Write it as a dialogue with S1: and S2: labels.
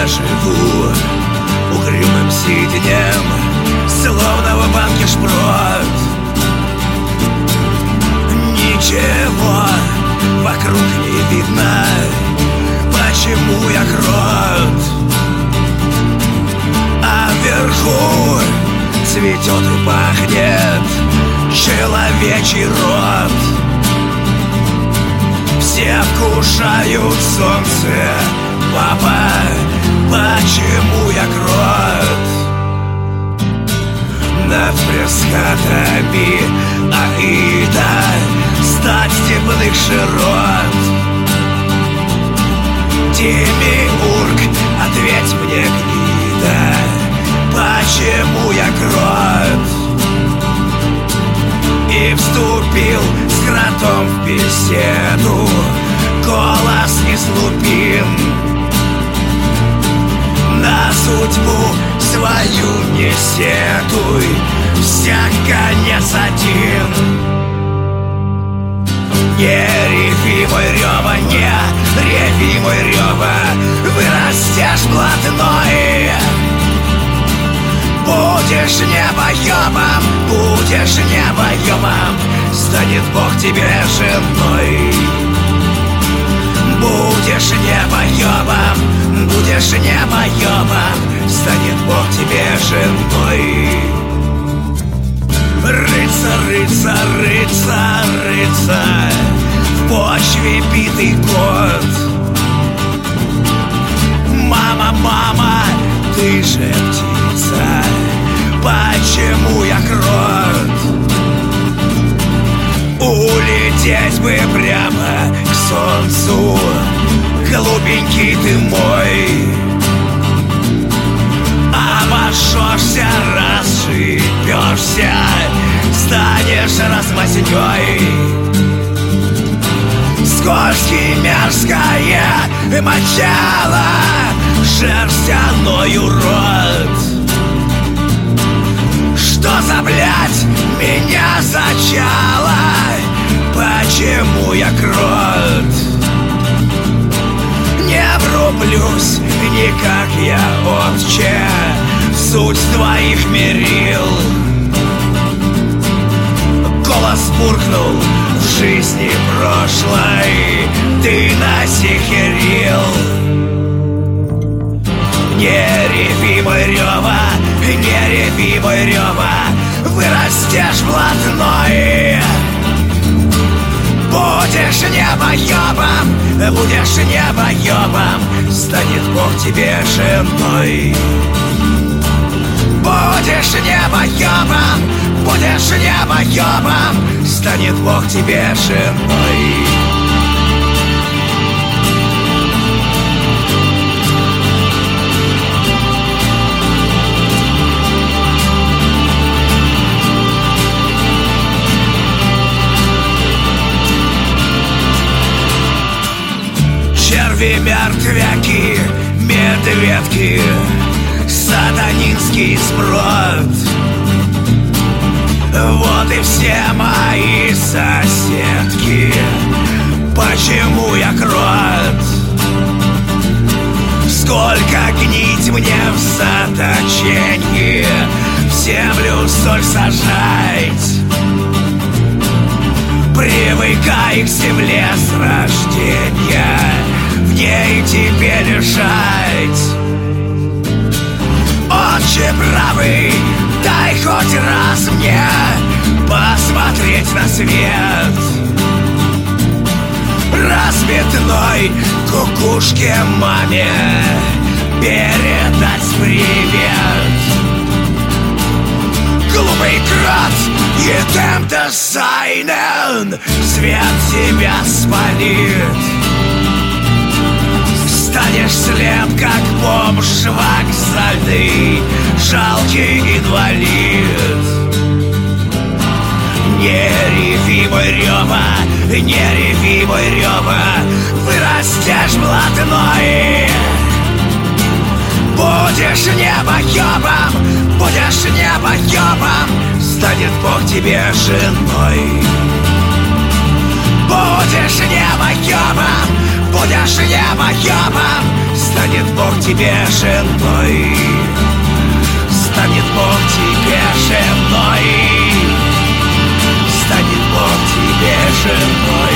S1: живу угрюмым сиденьем, словно в банке шпрот. Ничего вокруг не видно, почему я крот. А вверху цветет и пахнет человечий рот. Все вкушают солнце, папа, почему я крот? Над фрескатами Аида стать степных широт. Демиург, ответь мне, гнида, почему я крот? И вступил с кротом в беседу, голос не слупин. На судьбу свою не сетуй, всяк конец один. Не реви, мой рёва, не реви, мой рёва, вырастешь блатной. Будешь небоёбом, будешь небоёбом, станет Бог тебе женой. Будешь небоёбом, будешь небоёбом, станет Бог тебе женой. Рыться, рыться, рыться, рыться в почве битый год. Мама, мама, ты же птица, почему я крот? Улететь бы прямо к солнцу, голубенький ты мой. Обошёшься, расшибёшься, станешь размазнёй. Скользкий, мерзкое мочало, шерстяной урод. Что за блядь меня зачало? Почему я крот? Не врублюсь никак я, отче, в суть твоих мерил. Голос буркнул в жизни прошлой, ты насихерил. Не реви, мой рёва, не реви, мой рёва, вырастешь блатной. Будешь небоёбом, будешь небоёбом, станет Бог тебе женой. Будешь небоёбом, будешь небоёбом, станет Бог тебе женой. Черви, мертвяки, медведки, сатанинский сброд. Вот и все мои соседки, почему я крот? Сколько гнить мне в заточении, в землю соль сажать. Привыкай к земле с рождения, в ней тебе лежать. Отче правый, дай хоть раз мне посмотреть на свет. Разбитной кукушке маме передать привет. Глупый крот, едем-то сайнен, свет тебя спалит. Станешь слеп, как бомж вокзальный, жалкий инвалид. Не реви, мой рёва, не реви, мой рёва, вырастешь блатной. Будешь небоёбом, будешь небоёбом, станет Бог тебе женой. Будешь небоёбом, будешь небоёбом, станет Бог тебе женой. Станет Бог тебе женой. Станет Бог тебе женой.